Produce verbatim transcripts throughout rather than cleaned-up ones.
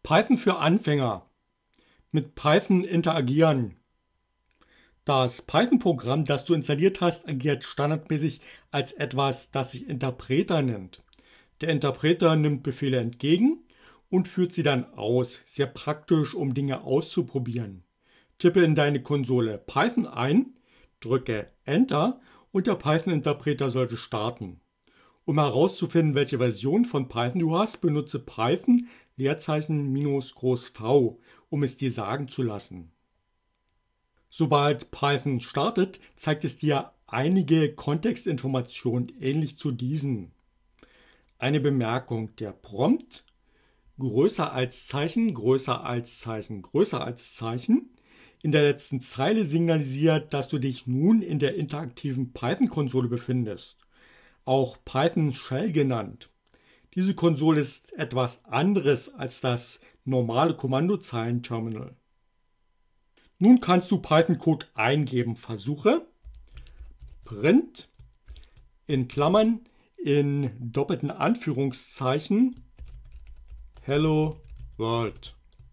Python für Anfänger. Mit Python interagieren. Das Python-Programm, das du installiert hast, agiert standardmäßig als etwas, das sich Interpreter nennt. Der Interpreter nimmt Befehle entgegen und führt sie dann aus. Sehr praktisch, um Dinge auszuprobieren. Tippe in deine Konsole Python ein, drücke Enter und der Python-Interpreter sollte starten. Um herauszufinden, welche Version von Python du hast, benutze Python Leerzeichen minus groß V, um es dir sagen zu lassen. Sobald Python startet, zeigt es dir einige Kontextinformationen ähnlich zu diesen. Eine Bemerkung: Der Prompt größer als Zeichen, größer als Zeichen, größer als Zeichen in der letzten Zeile signalisiert, dass du dich nun in der interaktiven Python-Konsole befindest, auch Python Shell genannt. Diese Konsole ist etwas anderes als das normale Kommandozeilenterminal. Nun kannst du Python-Code eingeben. Versuche print in Klammern in doppelten Anführungszeichen Hello World.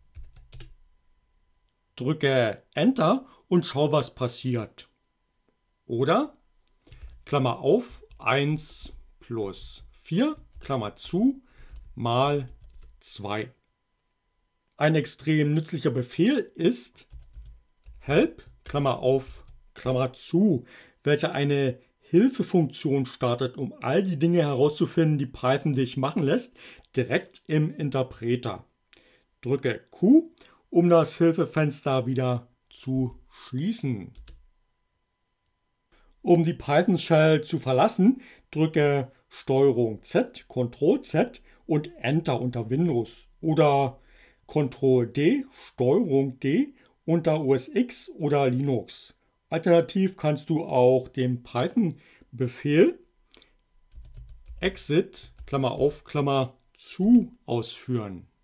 Drücke Enter und schau, was passiert. Oder Klammer auf eins plus vier, Klammer zu, mal zwei. Ein extrem nützlicher Befehl ist help, Klammer auf, Klammer zu, welcher eine Hilfefunktion startet, um all die Dinge herauszufinden, die Python dich machen lässt, direkt im Interpreter. Drücke Q, um das Hilfefenster wieder zu schließen. Um die Python Shell zu verlassen, drücke Steuerung Z, Ctrl Z und Enter unter Windows oder Ctrl D, Steuerung D unter O S X oder Linux. Alternativ kannst du auch den Python-Befehl exit, Klammer auf, Klammer zu ausführen.